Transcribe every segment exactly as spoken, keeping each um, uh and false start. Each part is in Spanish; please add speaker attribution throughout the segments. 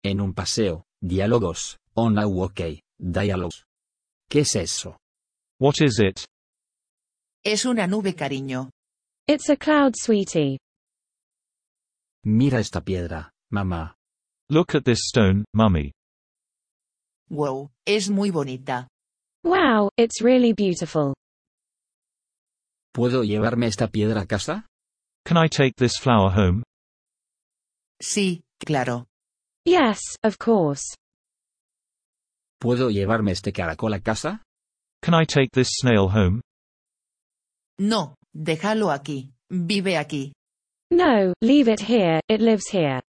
Speaker 1: En un paseo, diálogos, on a walk, dialogues. ¿Qué es eso?
Speaker 2: What is it?
Speaker 3: Es una nube, cariño.
Speaker 4: It's a cloud, sweetie.
Speaker 1: Mira esta piedra, mamá.
Speaker 2: Look at this stone, mummy.
Speaker 3: Wow, es muy bonita.
Speaker 4: Wow, it's really beautiful.
Speaker 1: ¿Puedo llevarme esta piedra a casa?
Speaker 2: Can I take this flower home?
Speaker 3: Sí, claro.
Speaker 4: Yes, of course.
Speaker 1: ¿Puedo llevarme este caracol a casa?
Speaker 2: Can I take this snail home?
Speaker 3: No, déjalo aquí. Vive aquí.
Speaker 4: No, leave it here, it lives here.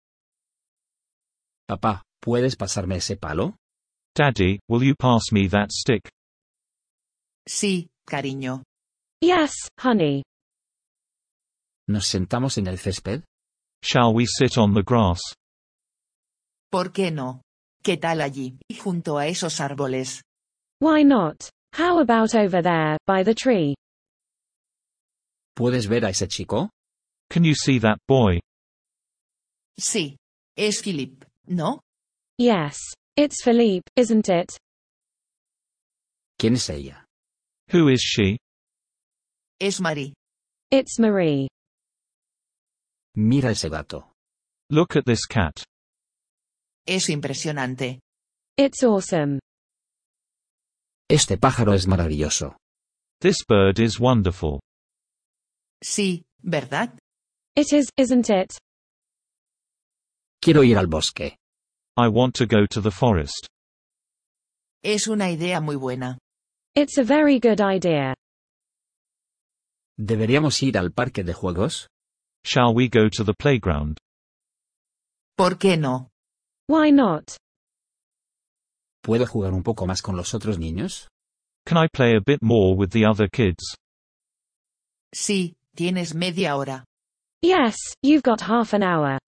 Speaker 1: Papá, ¿puedes pasarme ese palo?
Speaker 2: Daddy, will you pass me that stick?
Speaker 3: Sí, cariño.
Speaker 4: Yes, honey.
Speaker 1: ¿Nos sentamos en el césped?
Speaker 2: Shall we sit on the grass?
Speaker 3: ¿Por qué no? ¿Qué tal allí, junto a esos árboles?
Speaker 4: Why not? How about over there, by the tree?
Speaker 1: ¿Puedes ver a ese chico?
Speaker 2: Can you see that boy?
Speaker 3: Sí. Es Philip, ¿no?
Speaker 4: Yes. It's Philippe, isn't it?
Speaker 1: ¿Quién es ella?
Speaker 2: Who is she?
Speaker 3: Es Marie.
Speaker 4: It's Marie.
Speaker 1: Mira ese gato.
Speaker 2: Look at this cat.
Speaker 3: Es impresionante.
Speaker 4: It's awesome.
Speaker 1: Este pájaro es maravilloso.
Speaker 2: This bird is wonderful.
Speaker 3: Sí, ¿verdad?
Speaker 4: It is, isn't it?
Speaker 1: Quiero ir al bosque.
Speaker 2: I want to go to the forest.
Speaker 3: Es una idea muy buena.
Speaker 4: It's a very good idea.
Speaker 1: ¿Deberíamos ir al parque de juegos?
Speaker 2: Shall we go to the playground?
Speaker 3: ¿Por qué no?
Speaker 4: Why not?
Speaker 1: ¿Puedo jugar un poco más con los otros niños?
Speaker 2: Can I play a bit more with the other kids?
Speaker 3: Sí, tienes media hora.
Speaker 4: Yes, you've got half an hour.